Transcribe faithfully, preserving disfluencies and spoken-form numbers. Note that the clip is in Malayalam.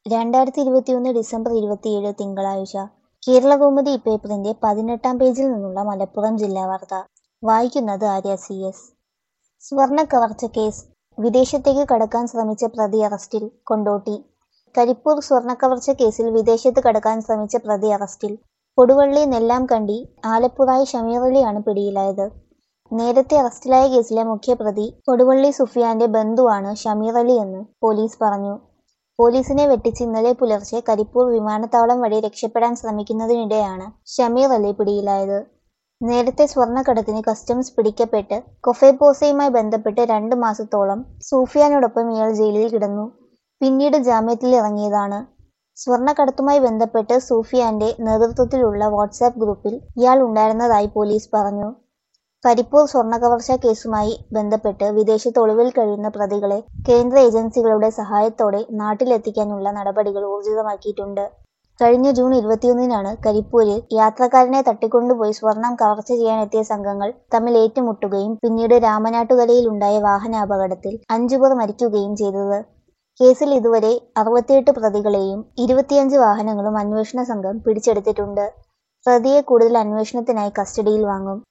രണ്ടായിരത്തി ഇരുപത്തിയൊന്ന് ഡിസംബർ ഇരുപത്തിയേഴ് തിങ്കളാഴ്ച കേരളകൗമുദി പേപ്പറിന്റെ പതിനെട്ടാം പേജിൽ നിന്നുള്ള മലപ്പുറം ജില്ലാ വാർത്ത. വായിക്കുന്നത് ആര്യ സി എസ്. സ്വർണ്ണ കവർച്ച കേസ്. വിദേശത്തേക്ക് കടക്കാൻ ശ്രമിച്ച പ്രതി അറസ്റ്റിൽ. കൊണ്ടോട്ടി. കരിപ്പൂർ സ്വർണ്ണക്കവർച്ച കേസിൽ വിദേശത്ത് കടക്കാൻ ശ്രമിച്ച പ്രതി അറസ്റ്റിൽ. കൊടുവള്ളി നെല്ലാംകണ്ടി ആലപ്പുഴായി ഷമീറലിയാണ് പിടിയിലായത്. നേരത്തെ അറസ്റ്റിലായ കേസിലെ മുഖ്യപ്രതി കൊടുവള്ളി സുഫിയാന്റെ ബന്ധുവാണ് ഷമീറലി എന്ന് പോലീസ് പറഞ്ഞു. പോലീസിനെ വെട്ടിച്ച് ഇന്നലെ പുലർച്ചെ കരിപ്പൂർ വിമാനത്താവളം വഴി രക്ഷപ്പെടാൻ ശ്രമിക്കുന്നതിനിടെയാണ് ഷമീർ അലി പിടിയിലായത്. നേരത്തെ സ്വർണ്ണക്കടത്തിന് കസ്റ്റംസ് പിടിക്കപ്പെട്ട് കൊഫെപോസയുമായി ബന്ധപ്പെട്ട് രണ്ട് മാസത്തോളം സൂഫിയാനോടൊപ്പം ഇയാൾ ജയിലിൽ കിടന്നു. പിന്നീട് ജാമ്യത്തിലിറങ്ങിയതാണ്. സ്വർണ്ണക്കടത്തുമായി ബന്ധപ്പെട്ട് സൂഫിയാന്റെ നേതൃത്വത്തിലുള്ള വാട്സാപ്പ് ഗ്രൂപ്പിൽ ഇയാൾ ഉണ്ടായിരുന്നതായി പോലീസ് പറഞ്ഞു. കരിപ്പൂർ സ്വർണ്ണക്കവർച്ച കേസുമായി ബന്ധപ്പെട്ട് വിദേശത്ത് ഒളിവിൽ കഴിയുന്ന പ്രതികളെ കേന്ദ്ര ഏജൻസികളുടെ സഹായത്തോടെ നാട്ടിലെത്തിക്കാനുള്ള നടപടികൾ ഊർജിതമാക്കിയിട്ടുണ്ട്. കഴിഞ്ഞ ജൂൺ ഇരുപത്തിയൊന്നിനാണ് കരിപ്പൂരിൽ യാത്രക്കാരനെ തട്ടിക്കൊണ്ടുപോയി സ്വർണം കവർച്ച ചെയ്യാനെത്തിയ സംഘങ്ങൾ തമ്മിൽ ഏറ്റുമുട്ടുകയും പിന്നീട് രാമനാട്ടുകരയിലുണ്ടായ വാഹനാപകടത്തിൽ അഞ്ചുപേർ മരിക്കുകയും ചെയ്തത്. കേസിൽ ഇതുവരെ അറുപത്തിയെട്ട് പ്രതികളെയും ഇരുപത്തിയഞ്ച് വാഹനങ്ങളും അന്വേഷണ സംഘം പിടിച്ചെടുത്തിട്ടുണ്ട്. പ്രതിയെ കൂടുതൽ അന്വേഷണത്തിനായി കസ്റ്റഡിയിൽ വാങ്ങും.